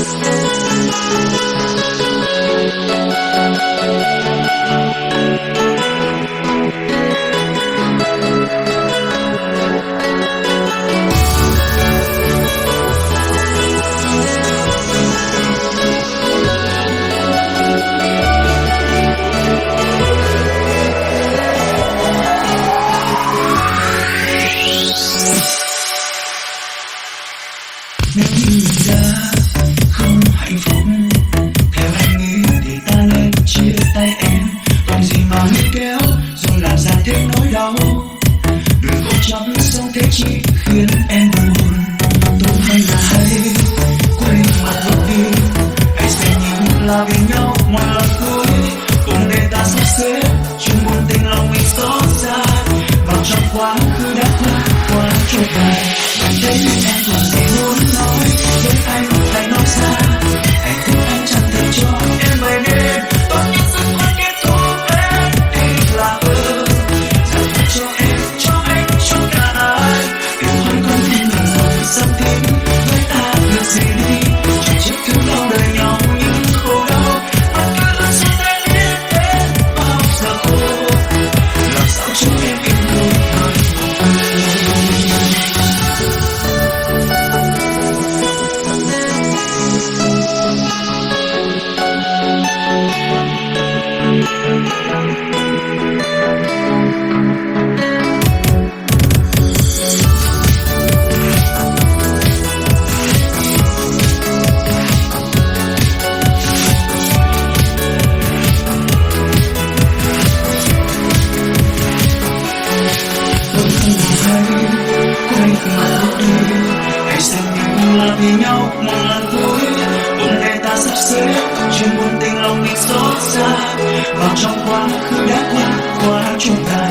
Nếu như ta không hạnh phúc theo anh nghĩ thì ta nên chia tay em, còn gì mà níu kéo rồi làm ra thêm nỗi đau. Đừng cố chấp sống thế chỉ khiến em buồn. Tốt hơn là hãy quên mặt bước đi, hãy xem như là vì nhau một lần cuối. Cùng để ta sắp xếp chuyện buồn tình lòng mình xót xa vào trong quá khứ đã qua trôi dài. Cảm thấy em còn gì muốn nói với anh phải nói ra. Hạnh phúc anh chẳng thể cho em vậy nên tốt nhất dứt khoát kết thúc em đi là hơn. Dành cho em, cho anh, cho cả đời. Yêu hơn con tim mình rồi sắp tím với ta được gì đi. Chẳng chết thương đau đời nhau những khổ đau mà cứ luôn sẽ tay biết đến bao giờ khổ. Làm sao cho em yên vui hơn. Hãy xem như là vì nhau một lần cuối. Cùng để ta sắp xếp chuyện buồn tình lòng mình xót xa vào trong quá khứ đã qua chúng ta.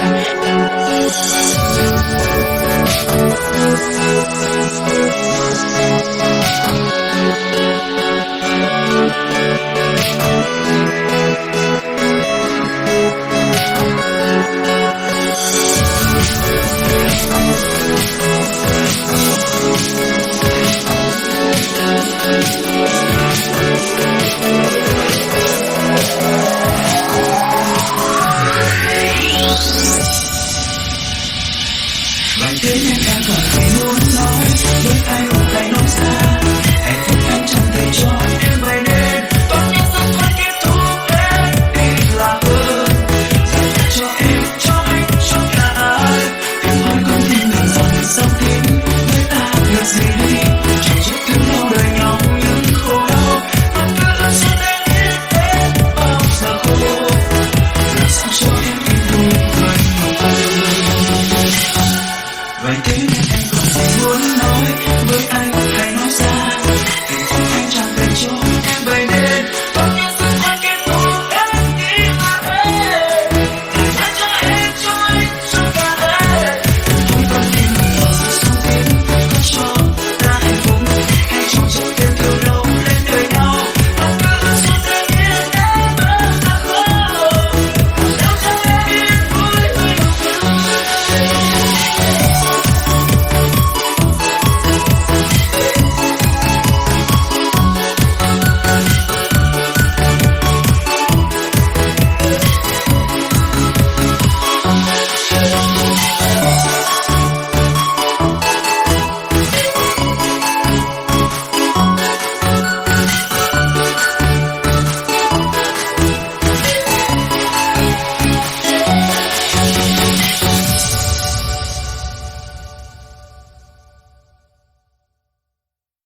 Vậy thế nên em còn phải muốn nói với anh phải nói ra. Hạnh phúc anh chẳng thể cho em vậy nên